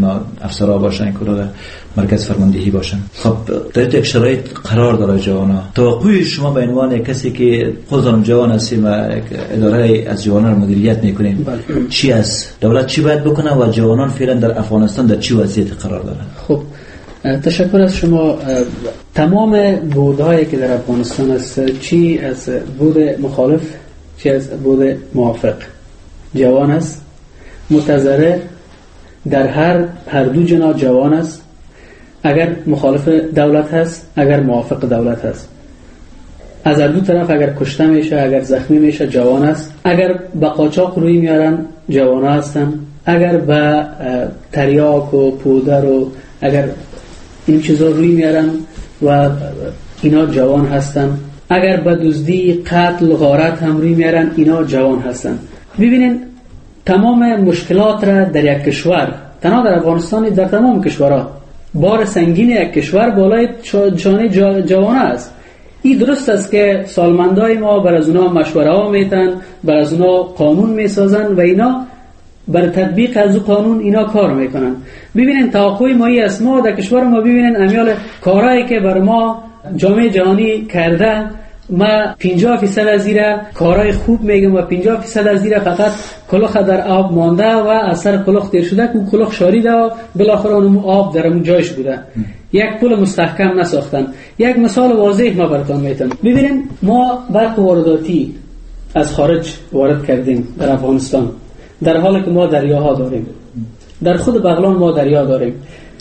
افسرها باشن که در مرکز فرماندهی باشن. خب در یک شرایط قرار داره جوانا. توقع شما به عنوان کسی که خودتون جوان هستید و اداره از جوانان مدیریت میکنین چی است؟ دولت چی باید بکنه و جوانان فعلا در افغانستان در چی وضعیت قرار دارن؟ خب تشکر از شما. تمام بودهایی که در افغانستان است، چی از بود مخالف چی از بود موافق، جوان است، متضرر، در هر دو جناح جوان است. اگر مخالف دولت هست، اگر موافق دولت هست، از هر دو طرف اگر کشته میشه، اگر زخمی میشه، جوان است. اگر به قاچاق روی میارن، جوان هستن. اگر به تریاک و پودر و اگر این چیزا روی میارن و اینا جوان هستن. اگر به دزدی، قتل، غارت هم روی میارن، اینا جوان هستن. ببینین تمام مشکلات را در یک کشور، تنها در افغانستان، در تمام کشورها بار سنگین یک کشور بالای شانه جوان است. این درست است که سالمندای ما بر از اونا مشوره ها میتن، بر از اونا قانون میسازن و اینا بر تطبیق از او قانون اینا کار میکنن. ببینین توقع ما است، ما در کشور ما ببینین امیال کارهایی که بر ما جامعه جهانی کرده، ما 50% از ایره کارهای خوب میگم و 50% از ایره فقط کلوخ در آب مانده و اثر کلوخ دیر شده که کلوخ شاریده و بالاخره اون آب در اون جایش بوده. یک پل مستحکم نساختن. یک مثال واضح ما براتون میتونم. ببینین ما برق وارداتی از خارج وارد کردیم در افغانستان، در حالی که ما دریاها داریم. در خود بغلان ما دریا داریم.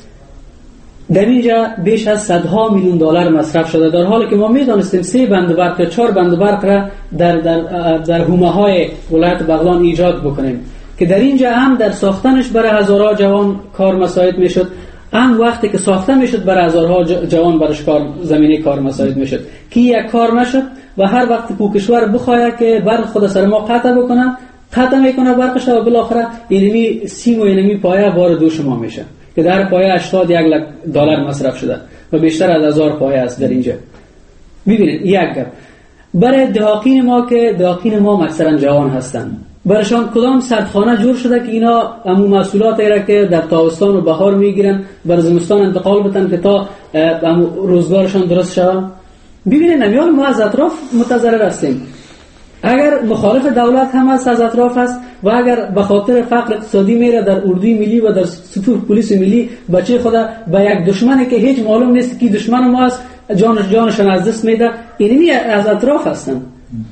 در اینجا بیش از صدها میلیون دلار مصرف شده، در حالی که ما میدانستیم 3 بند برق یا 4 بند برق را در حومه های ولایت بغلان ایجاد بکنیم که در اینجا هم در ساختنش برای هزارها جوان کار مساعد میشد، هم وقتی که ساخته میشد برای هزارها جوان برش کار زمینه کار مساعد میشد که یک کار نشد و هر وقت کشور بخواد که برق خود سر ما قطع میکنه برقش و بالاخره اینمی سیم و اینمی پایه بار دو شما میشه که در پایه 81 لک دلار مصرف شده و بیشتر از 1000 پایه است در اینجا. ببینید یک گپ برای دهاقین ما که دهاقین ما اکثرا جوان هستند، برشان کدام سردخانه جور شده که اینا همون مسئولات ایره که در تابستان و بهار میگیرن بر زمستان انتقال بتن که تا روزگارشان درست شود. ببینید نمیال ما از اطراف متضرر هستیم. اگر مخالف دولت هم از اطراف است و اگر به خاطر فقر اقتصادی میره در اردوی ملی و در سطوح پلیس ملی بچه خدا به یک دشمنی که هیچ معلوم نیست که دشمن ما است جانشان از دست میده، اینی از اطراف هستن.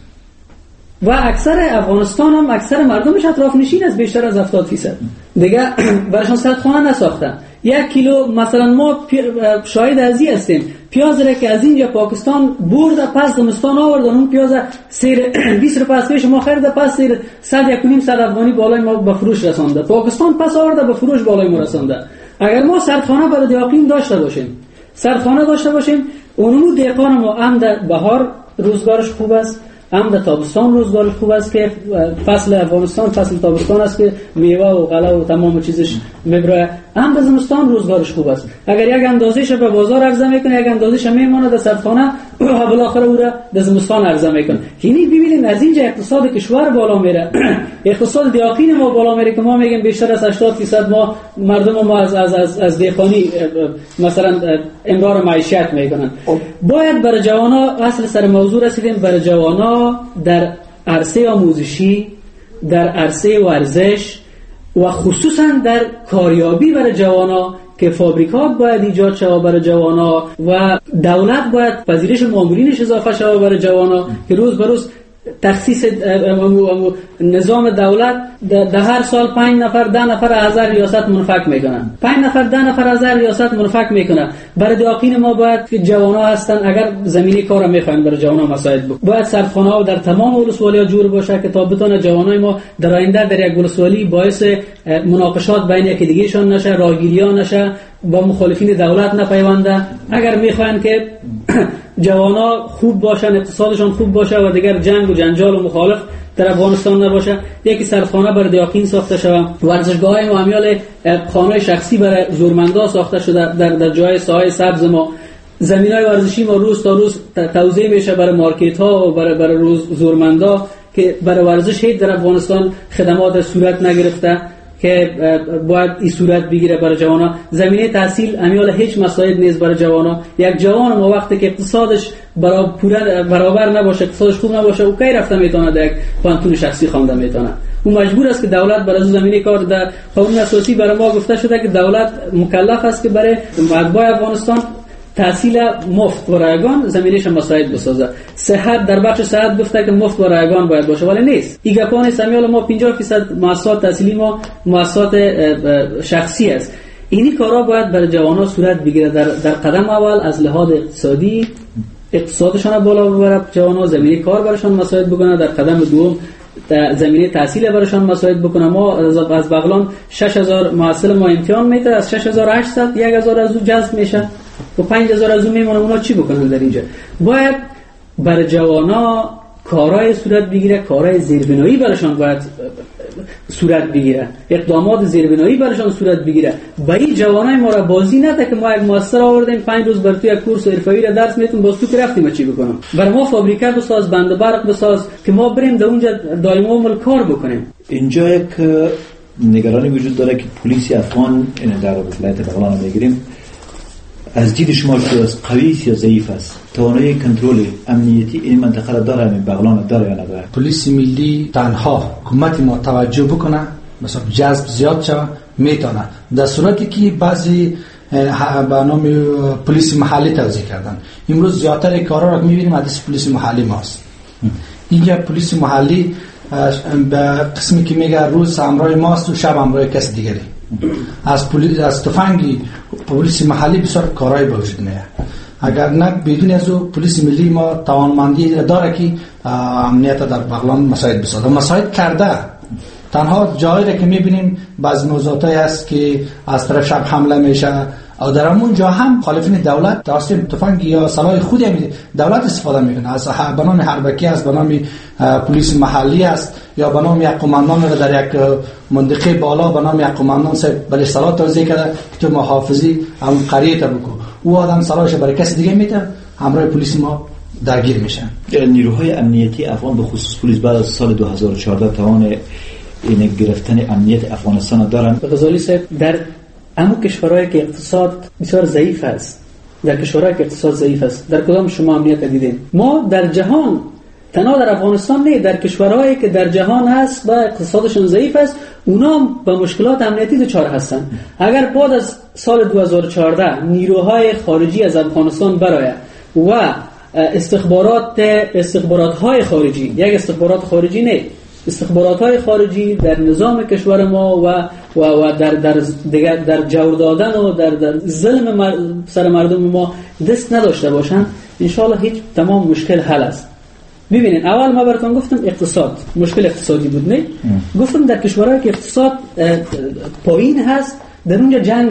و اکثر افغانستان هم اکثر مردمش اطراف نشین است، بیشتر از 70% دیگه برشان سردخانه نساختن. 1 کیلو مثلا ما شاهد ازی هستیم پیاز را که از اینجا پاکستان برده پس زمستان آوردن، اون پیاز سیر 20 روپیه پیش ما خریده پس سیر 100 افغانی بالای ما به فروش رسانده، پاکستان پس آورده به فروش بالای ما رسانده. اگر ما سردخانه برای دیاقین داشته باشیم اونمو دیقان ما هم در بهار روزگارش خوب است، هم در تابستان روزگارش خوب است که فصل افغانستان فصل تابستان است که میوه و غله و تمام چیزش میبره، هم در زمستان روزگارش خوب است. اگر یک اندازه‌اش به بازار عرضه میکنه، یک اندازه‌اش میمونه در سردخانه و بالاخره او را در زمستان عرضه میکنه. یعنی ببینید از اینجا اقتصاد کشور بالا میره، اقتصاد دیاقین ما بالا میره که ما میگیم بیشتر از 80% ما مردم ما از دیقانی مثلا امرار معیشت میکنن. باید برای جوانا اصل سر موضوع رسیدیم، برای جوانا در عرصه آموزشی، در عرصه ورزش و خصوصا در کاریابی برای جوانا که فابریکات باید ایجاد شود برای جوانا و دولت باید پذیرش مامورینش اضافه شود برای جوانا که روز به روز تخصیص نظام دولت در هر سال 5 نفر 10 نفر از ریاست منفک میکنن، 5 نفر 10 نفر از ریاست منفک میکنن. برای دیاقین ما باید که جوانا هستن اگر زمینی کار میخواین برای جوانا مساعد باید سردخانه ها در تمام ولسوالی ها جور باشه که تا بتونه جوانای ما در آینده در یک ولسوالی باعث مناقشات بین یکی دیگه شون نشه، راهگیری ها نشه، با مخالفین دولت نپیونده. اگر میخواین که جوانا خوب باشن، اقتصادشان خوب باشه و دیگر جنگ و جنجال و مخالف در افغانستان نباشه، یکی سردخانه برای دیاقین ساخته شود، ورزشگاه ما امیال خانه شخصی برای زورمندا ساخته شده در جای ساحه سبز ما، زمینای ورزشی ما روز تا روز توزیع میشه برای مارکت ها و برای زورمندا که برای ورزش هیچ در افغانستان خدمات صورت نگرفته که باید این صورت بگیره برای جوانا. زمینه تحصیل امیال هیچ مساعد نیست برای جوانا. یک جوان ما وقتی که اقتصادش برابر نباشه، اقتصادش خوب نباشه، او کی رفته میتونه در یک پانتون شخصی خوانده میتونه. او مجبور است که دولت برای زمینه کار در قانون اساسی برای ما گفته شده که دولت مکلف است که برای مطبوع افغانستان تحصیل مفت و رایگان زمینش مساعد بسازه. صحت در بخش صحت گفته که مفت و رایگان باید باشه، ولی نیست. این گپان سمیال ما 50% مؤسسات تحصیلی ما مؤسسات شخصی است. اینی کارا باید برای جوانان صورت بگیره. در قدم اول از لحاظ اقتصادی اقتصادشان بالا ببره، جوانان زمینه کار براشون مساعد بکنه. در قدم دوم زمینه تحصیل براشون مساعد بکنه. ما از بغلان 6000 محصل ما امتحان میده، از 6800 1000 از او جذب میشه و 5000 از اون میمونه. اونا چی بکنن در اینجا؟ باید برای جوانا کارهای صورت بگیره، کارهای زیربنایی براشون باید صورت بگیره، اقدامات زیربنایی براشون صورت بگیره. با این جوانای ما را بازی نده که ما یک مؤسسه آوردیم 5 روز بر تو یک کورس حرفه‌ای را درس میتون باز تو که رفتیم چی بکنم؟ برای ما فابریکه بساز، بند برق بساز که ما بریم در اونجا دائما کار بکنیم. اینجا یک نگرانی وجود داره که پلیس افغان در ولایت بغلان میگیریم، از دید شما شده است قوی یا ضعیف است؟ توانایی کنترل امنیتی این منطقه را داره، همین بغلان داره یا نداره؟ پلیس ملی تنها حکومت ما توجه بکنه، مثلا جذب زیاد شود میتونه، در صورتی که بعضی به نام پلیس محلی توزیع کردن. امروز زیادتر کارا را میبینیم از پلیس محلی ماست. اینجا پلیس محلی به قسمی که میگه روز همراه ماست و شب همراه کس دیگری. از تفنگی پلیس محلی بسیار کارهای به وجود میاد. اگر نه بدون از او پلیس ملی ما توانمندی داره که امنیت در بغلان مساعد بسازه. مساعد کرده. تنها جایی را که میبینیم بعضی موضوعاتی هست که از طرف شب حمله میشه او در همون جا هم مخالفین دولت توسط تفنگ یا سلاح خودی هم دولت استفاده میکنه. از به نام حربکی است، به نام پلیس محلی است یا به نام یک قماندان را در یک منطقه بالا به نام یک قماندان صاحب برای سلاح توزیع کرده که محافظی هم قریه تا بکو. او آدم سلاحش برای کسی دیگه میده، همراه پلیس ما درگیر میشن. نیروهای امنیتی افغان به خصوص پلیس بعد از سال 2014 توان این گرفتن امنیت افغانستان دارن. غزالی صاحب در اما کشورهایی که اقتصاد بسیار ضعیف است، در کشورهایی که اقتصاد ضعیف است، در کدام شما امنیت دیدین؟ ما در جهان، تنها در افغانستان نه، در کشورهایی که در جهان هست و اقتصادشون ضعیف است، اونا به مشکلات امنیتی دچار هستن. اگر بعد از سال 2014 نیروهای خارجی از افغانستان برآید و استخبارات‌های خارجی، یک استخبارات خارجی نه، استخبارات‌های خارجی در نظام کشور ما و در جور دادن و در ظلم سر مردم ما دست نداشته باشن، انشاءالله هیچ تمام مشکل حل است. ببینید اول ما براتون گفتم اقتصاد، مشکل اقتصادی بود نه؟ گفتم در کشورهایی که اقتصاد پایین هست در اونجا جنگ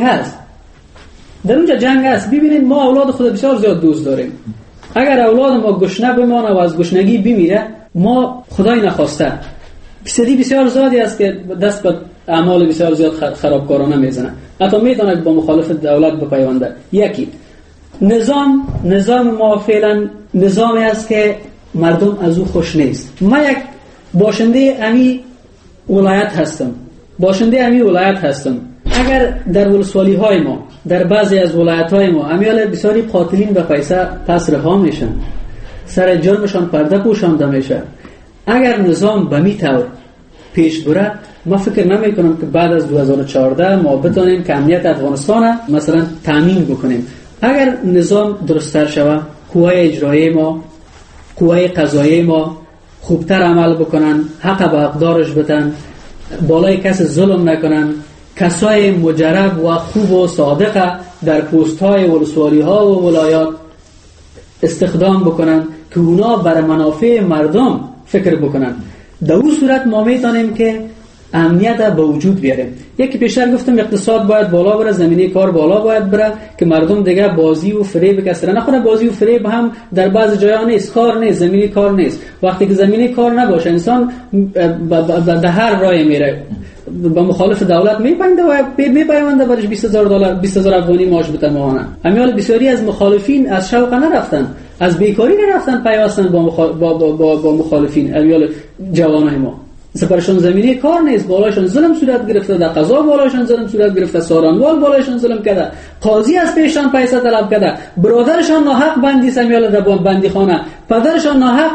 هست. ببینید ما اولاد خود بسیار زیاد دوست داریم. اگر اولاد ما گشنه بمانه و از گشنگی بمیره، ما خدای نخواسته فیصدی بسیار زیادی است که دست به اعمال بسیار زیاد خرابکارانه میزنه. حتی میتونه با مخالف دولت بپیونده. یکی نظام ما فعلا نظامی است که مردم از او خوش نیست. ما یک باشنده امی ولایت هستم. اگر در ولسوالی های ما، در بعضی از ولایت های ما امیال بسیاری قاتلین به پیسه پس رها میشن، سر جرمشان پرده پوشانده میشه. اگر نظام به می طور پیش بره، ما فکر نمی کنم که بعد از 2014 ما بتونیم که امنیت افغانستان مثلا تامین بکنیم. اگر نظام درست‌تر شود، قوای اجرایی ما، قوای قضایی ما خوبتر عمل بکنن، حق به حقدارش بدن، بالای کس ظلم نکنن، کسای مجرب و خوب و صادق در پست‌های ولسوالی ها و ولایات استخدام بکنن که اونا برای منافع مردم فکر بکنن. در اون صورت ما میتونیم که امنیت به وجود بیاریم. یکی پیشتر گفتم اقتصاد باید بالا بره، زمینه کار بالا باید بره که مردم دیگه بازی و فریب کسر نخوره. بازی و فریب هم در بعض جاها نیست، کار نیست، زمینه کار نیست. وقتی که زمینه کار نباشه انسان به هر راه میره، با مخالف دولت میپنده و میپیونده برش $20,000 $20,000 افغانی معاش بده ماهانه. امیال بسیاری از مخالفین از شوق نرفتن، از بیکاری نرفتن پیوستن با مخالفین. امیال جوانای ما سپرشان زمینی کار نیست، بالایشان ظلم صورت گرفته، در قضا بالایشان ظلم صورت گرفته، سارانوال بالایشان ظلم کرده، قاضی از پیشان پیسه طلب کرده، برادرشان ناحق بندی سمیال در بندی خانه، پدرشان ناحق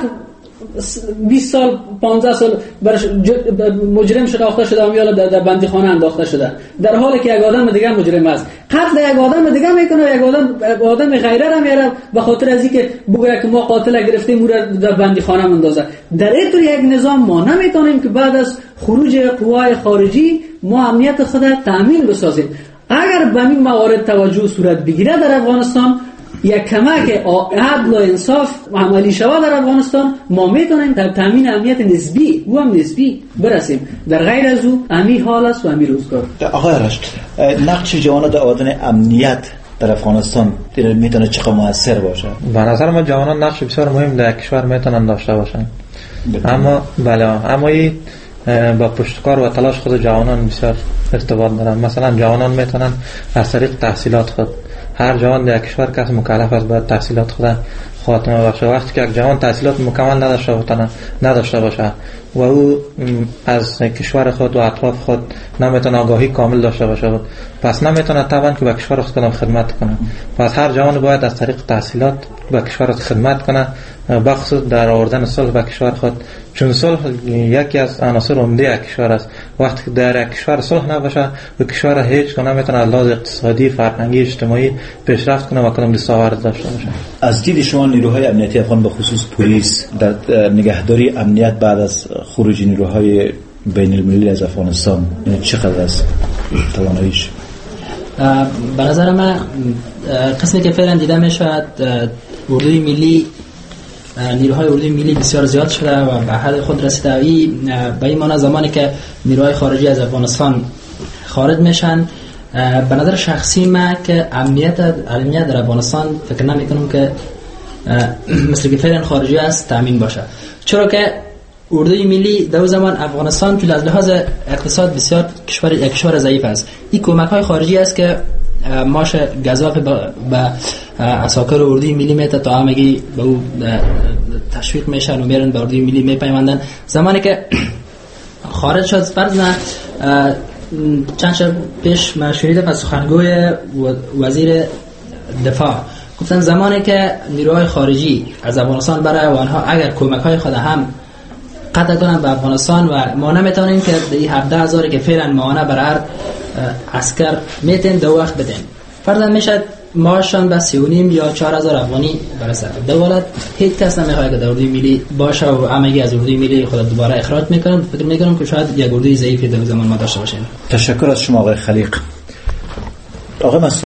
20 سال 15 سال برش مجرم شناخته شده و یا در بندی خانه انداخته شده، در حالی که یک آدم دیگه مجرم است. قتل یک آدم دیگه میکنه، یک آدم غیره را میاره به خاطر از اینکه بگه که ما قاتل گرفتیم او را در بندی خانه اندازه. در این طور یک نظام ما نمیتونیم که بعد از خروج قوای خارجی ما امنیت خود تامین بسازیم. اگر به این موارد توجه صورت بگیره در افغانستان، یک کمک عدل و انصاف عملی شود در افغانستان، ما میتونیم در تامین امنیت نسبی و هم نسبی برسیم. در غیر از او امی حال است و امی روزگار. آقای رشت، نقش جوانان در آوردن امنیت در افغانستان میتونه چقدر موثر باشه؟ به نظر من جوانان نقش بسیار مهم در کشور میتونن داشته باشن. اما این با پشتکار و تلاش خود جوانان بسیار ارتباط دارن. مثلا جوانان میتونن از طریق تحصیلات خود، هر جوان در کشور کس مکلف است باید تحصیلات خود خاتمه بخشه. وقتی که یک جوان تحصیلات مکمل نداشته باشه و او از کشور خود و اطراف خود نمیتونه آگاهی کامل داشته باشه، پس نمیتونه طبعا که به کشور خود خدمت کنه. پس هر جوان باید از طریق تحصیلات به کشور خود خدمت کنه، بخصوص در آوردن صلح به کشور خود، چون صلح یکی از عناصر عمده کشور است. وقتی در کشور صلح نباشه و کشور هیچ کنه نمیتونه از لحاظ اقتصادی، فرهنگی، اجتماعی پیشرفت کنه و کدام دستاورد داشته باشه. از دید شما نیروهای امنیتی افغان به خصوص پلیس در نگهداری امنیت بعد از خروج نیروهای بین المللی از افغانستان چقدر است تواناییش؟ به نظر من قسمی که فعلا دیده میشود اردوی ملی، نیروهای اردوی ملی بسیار زیاد شده و به حد خود رسیده. به این معنی زمانی که نیروهای خارجی از افغانستان خارج میشن، به نظر شخصی من که امنیت در افغانستان فکر نمی کنم که مثل که فعلا خارجی است تامین باشه، چرا که اردوی ملی در زمان افغانستان که از لحاظ اقتصاد بسیار کشور ضعیف است. این کمک های خارجی است که ماش گزاف به عساکر اردوی ملی میته تا همگی به او تشویق میشن و میرن به اردوی ملی میپیوندن. زمانی که خارج شد، فرض نه چند شب پیش ما شنیدم از سخنگوی وزیر دفاع گفتن زمانی که نیروهای خارجی از افغانستان برای و آنها اگر کمک های خود هم قطع کنن به افغانستان و ما نمیتونیم که این 17,000 که فعلا ماهانه برای هر عسکر میتین دو وقت بدین، فرضاً میشد ماشان به 3.5 یا 4,000 افغانی برسه. دولت هیچ کس نمیخواد که در اردوی ملی باشه و همگی از اردوی ملی خود دوباره اخراج میکنن. فکر میکنم که شاید یک اردوی ضعیفی در زمان ما داشته باشیم. تشکر از شما آقای خلیق. آقای